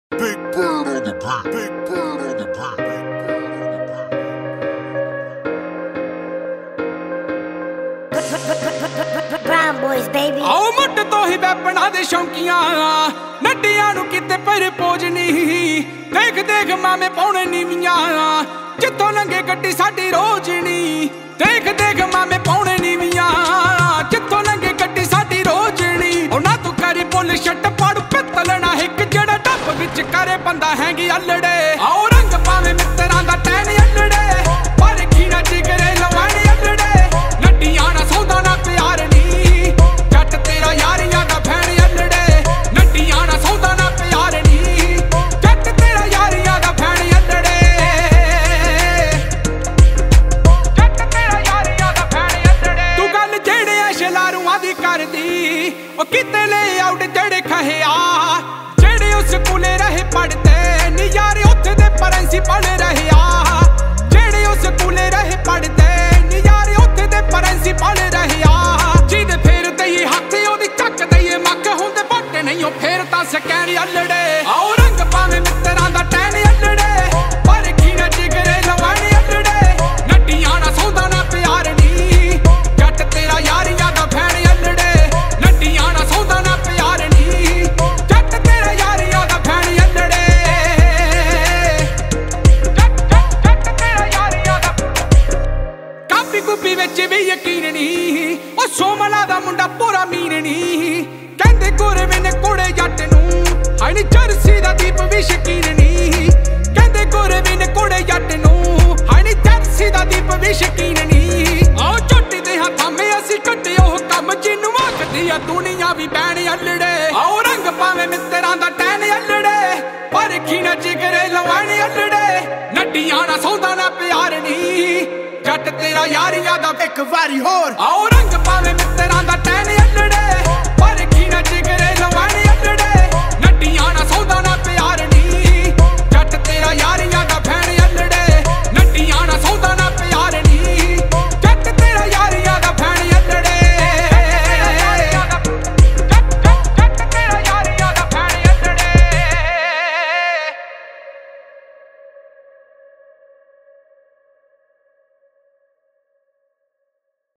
Big bird on the beat. Big bird on the beat. Brown boys, baby. ਆਓ ਮੁੱਢ ਤੋਂ ਹੀ ਵੈਪਣਾ ਦੇ ਸ਼ੌਂਕੀਆਂ ਨੱਡੀਆਂ ਨੂੰ ਕਿਤੇ ਪਰਪੋਜ ਨਹੀਂ ਦੇਖ ਦੇਖ ਮਾਮੇ ਪਾਉਣੇ ਨੀਵੀਆਂ ਜਿੱਥੋਂ ਲੰਘੇ ਗੱਡੀ ਸਾਡੀ ਰੋਜਣੀ ਦੇਖ ਦੇਖ ਮਾਮੇ ਪਾਉਣੇ ਨੀਵੀਆਂ ਜਿੱਥੋਂ ਲੰਘੇ ਗੱਡੀ ਸਾਡੀ ਰੋਜਣੀ ਉਹਨਾਂ ਤੂੰ ਕਰੀ ਬੁੱਲ ਛੱਟ ਪਾੜੂ ਪਿੱਤਲਣਾ ਇੱਕ ਜਿਹੜਾ ਡੱਬ ਵਿੱਚ ਕਰੇ ਬੰਦਾ ਹੈਗੀ ਅਲੜੇ ਆਓ ਰੰਗ ਪਾਵੇਂ ਮਿੱਤਰਾਂ ਦਾ ਟੈਨ ਅਲੜੇ ਪਰ ਕੀ ਨਾ ਜਿਗਰੇ ਲਵਾਣੀ ਅਲੜੇ ਨੱਡੀਆਂ ਨਾ ਸੌਦਾ ਨਾ ਪਿਆਰ ਨੀ ਜੱਟ ਤੇਰਾ ਯਾਰੀਆਂ ਦਾ ਫੈਨ ਅਲੜੇ ਨੱਡੀਆਂ ਨਾ ਸੌਦਾ ਨਾ ਪਿਆਰ ਨੀ ਜੱਟ ਤੇਰਾ ਯਾਰੀਆਂ ਦਾ ਫੈਨ ਅਲੜੇ ਜੱਟ ਤੇਰਾ ਯਾਰੀਆਂ ਦਾ ਫੈਨ ਅਲੜੇ ਤੂੰ ਗੱਲ ਜਿਹੜੇ ਐ ਸ਼ਲਾਰੂਆਂ ਦੀ ਕਰਦੀ ਉਹ ਕਿਤੇ ਲੈ ਆਊਟ ਜਿਹੜੇ ਖਹਿਆ ਜਿਹੜੇ ਉਸ ਸਕੂਲੇ ਰਹੇ ਪੜਦੇ ਨੀ ਯਾਰ ਉੱਥੇ ਦੇ ਪ੍ਰਿੰਸੀਪਲ ਰਹਿਆ ਜਿਹੜੇ ਉਸ ਸਕੂਲੇ ਰਹੇ ਪੜਦੇ ਨੀ ਯਾਰ ਉੱਥੇ ਦੇ ਪ੍ਰਿੰਸੀਪਲ ਰਹਿਆ ਜਿਹਦੇ ਫੇਰ ਦਈਏ ਹੱਥ ਉਹਦੀ ਚੱਕ ਦਈਏ ਮੱਕ ਹੁੰਦੇ ਬੱਟੇ ਨਹੀਂ ਉਹ ਫੇਰ ਤਾਂ ਸਕੈਨ ਅਲੜੇ ਆਓ ਰੰਗ ਪਾਵੇਂ ਮਿੱਤਰਾਂ ਦਾ ਟੈਨ ਅਲੜੇ ਪਰ ਕੀ ਨਾ ਜਿਗਰੇ ਲਵਾਣੀ ਅਲੜੇ ਨੱਡੀਆਂ ਨਾ ਸੌਦਾ ਨਾ ਪਿਆਰ ਨੀ ਜੱਟ ਤੇਰਾ ਯਾਰੀਆਂ ਦਾ ਫੈਨ ਅਲੜੇ ਨੱਡੀਆਂ ਨਾ ਸੌਦਾ ਨਾ ਪਿਆਰ ਨੀ ਜੱਟ ਤੇਰਾ ਯਾਰੀਆਂ ਦਾ ਫੈਨ ਅਲੜੇ ਜੱਟ ਤੇਰਾ ਯਾਰੀਆਂ ਦਾ ਕਾਪੀ ਕੁੱਪੀ ਵਿੱਚ ਵੀ ਯਕੀਨ ਨਹੀਂ ਉਹ ਸੋਮਲਾ ਦਾ ਮੁੰਡਾ ਪੂਰਾ ਮੀਨ ਨਹੀਂ ਕਹਿੰਦੇ ਗੋਰੇ ਮੈਨੇ ਕੋੜੇ ਜੱਟ ਨੂੰ ਹਾਏ ਨੀ ਜਰਸੀ ਦਾ ਦੀਪ ਵੀ ਸ਼ਕੀਨ ਨਹੀਂ ਕਹਿੰਦੇ ਗੋਰੇ ਮੈਨੇ ਕੋੜੇ ਜੱਟ ਨੂੰ ਹਾਏ ਨੀ ਜਰਸੀ ਦਾ ਦੀਪ ਵੀ ਸ਼ਕੀਨ ਨਹੀਂ ਆਓ ਝੋਟੀ ਦੇ ਹੱਥਾਂ ਮੇ ਅਸੀਂ ਕੱਢੇ ਉਹ ਕੰਮ ਜਿਹਨੂੰ ਆਖਦੀ ਆ ਦੁਨੀਆ ਵੀ ਬੈਣ ਅਲੜੇ ਆਓ ਰੰਗ ਪਾਵੇਂ ਮਿੱਤਰਾਂ ਦਾ ਟੈਨ ਅਲੜੇ ਪਰ ਕੀ ਨਾ ਜਿਗਰੇ ਲਵਾਣੀ ਅਲੜੇ ਨੱਡੀਆਂ ਨਾ ਸੌਦਾ ਨਾ ਪਿਆਰ ਨੀ ਜੱਟ ਤੇਰਾ ਯਾਰੀਆਂ ਦਾ ਇੱਕ ਵਾਰੀ ਹੋਰ ਆਓ ਰੰਗ